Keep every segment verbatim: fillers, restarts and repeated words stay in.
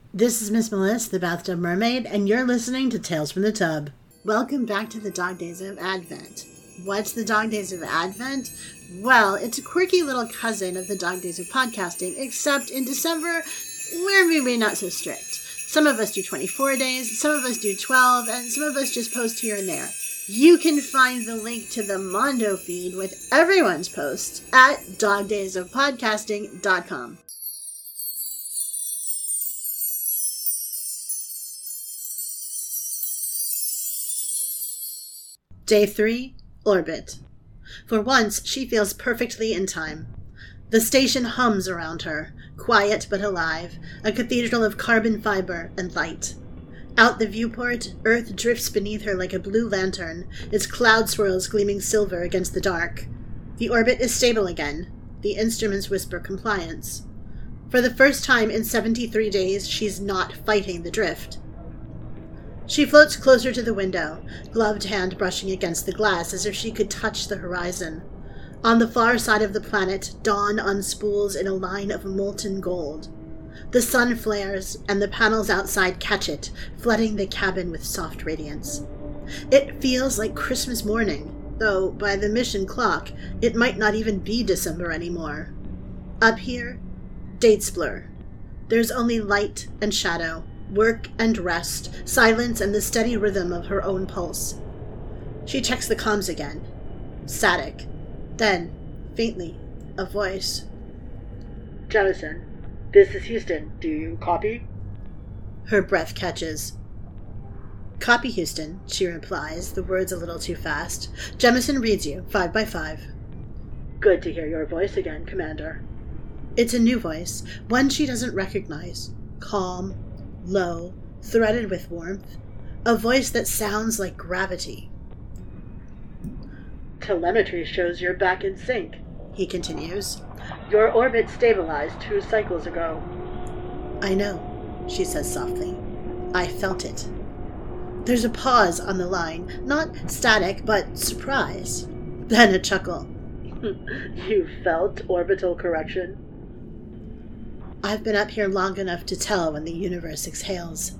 This is Miss Melissa, the Bathtub Mermaid, and you're listening to Tales from the Tub. Welcome back to the Dog Days of Advent. What's the Dog Days of Advent? Well, it's a quirky little cousin of the Dog Days of Podcasting, except in December, we're maybe not so strict. Some of us do twenty-four days, some of us do twelve, and some of us just post here and there. You can find the link to the Mondo feed with everyone's posts at dog days of podcasting dot com. Day three, Orbit. For once, she feels perfectly in time. The station hums around her, quiet but alive, a cathedral of carbon fiber and light. Out the viewport, Earth drifts beneath her like a blue lantern, its cloud swirls gleaming silver against the dark. The orbit is stable again. The instruments whisper compliance. For the first time in seventy-three days, she's not fighting the drift. She floats closer to the window, gloved hand brushing against the glass as if she could touch the horizon. On the far side of the planet, dawn unspools in a line of molten gold. The sun flares, and the panels outside catch it, flooding the cabin with soft radiance. It feels like Christmas morning, though by the mission clock, it might not even be December anymore. Up here, dates blur. There's only light and shadow, work and rest, silence and the steady rhythm of her own pulse. She checks the comms again. Static. Then, faintly, a voice. Jemison, this is Houston. Do you copy? Her breath catches. Copy, Houston, she replies, the words a little too fast. Jemison reads you, five by five. Good to hear your voice again, Commander. It's a new voice, one she doesn't recognize. Calm, low, threaded with warmth, a voice that sounds like gravity. Telemetry shows you're back in sync, he continues. Your orbit stabilized two cycles ago. I know, she says softly. I felt it. There's a pause on the line, not static, but surprise. Then a chuckle. You felt orbital correction? I've been up here long enough to tell when the universe exhales.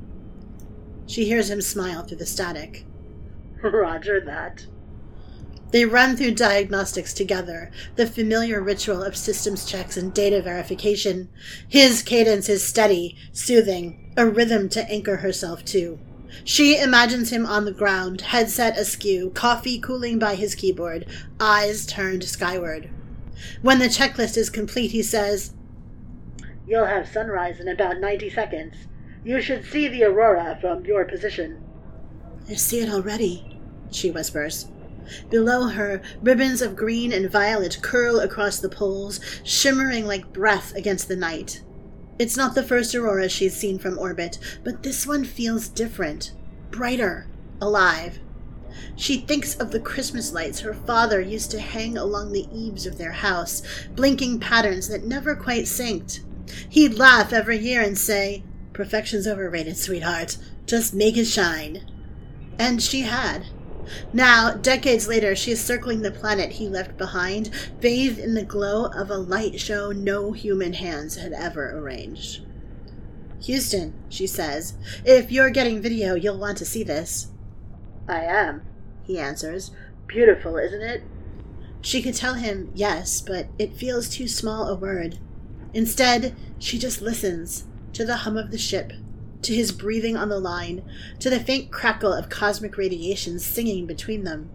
She hears him smile through the static. Roger that. They run through diagnostics together, the familiar ritual of systems checks and data verification. His cadence is steady, soothing, a rhythm to anchor herself to. She imagines him on the ground, headset askew, coffee cooling by his keyboard, eyes turned skyward. When the checklist is complete, he says, You'll have sunrise in about ninety seconds. You should see the aurora from your position. I see it already, she whispers. Below her, ribbons of green and violet curl across the poles, shimmering like breath against the night. It's not the first aurora she's seen from orbit, but this one feels different, brighter, alive. She thinks of the Christmas lights her father used to hang along the eaves of their house, blinking patterns that never quite synced. He'd laugh every year and say, Perfection's overrated, sweetheart. Just make it shine. And she had. Now, decades later, she is circling the planet he left behind, bathed in the glow of a light show no human hands had ever arranged. Houston, she says, if you're getting video, you'll want to see this. I am, he answers. Beautiful, isn't it? She could tell him yes, but it feels too small a word. Instead, she just listens to the hum of the ship, to his breathing on the line, to the faint crackle of cosmic radiation singing between them.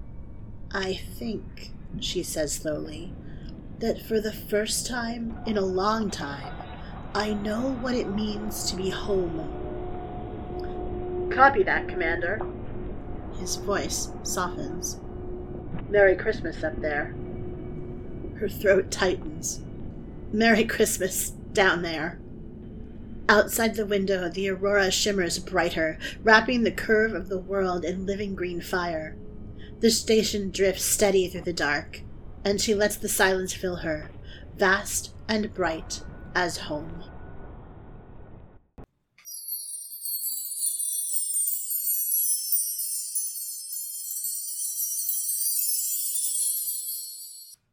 I think, she says slowly, that for the first time in a long time, I know what it means to be home. Copy that, Commander. His voice softens. Merry Christmas up there. Her throat tightens. Merry Christmas down there. Outside the window, the aurora shimmers brighter, wrapping the curve of the world in living green fire. The station drifts steady through the dark, and she lets the silence fill her, vast and bright as home.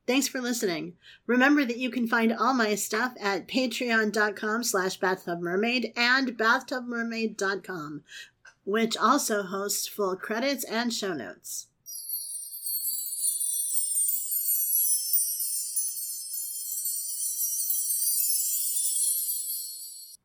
Thanks for listening. Remember that you can find all my stuff at patreon.com slash bathtubmermaid and bathtubmermaid dot com, which also hosts full credits and show notes.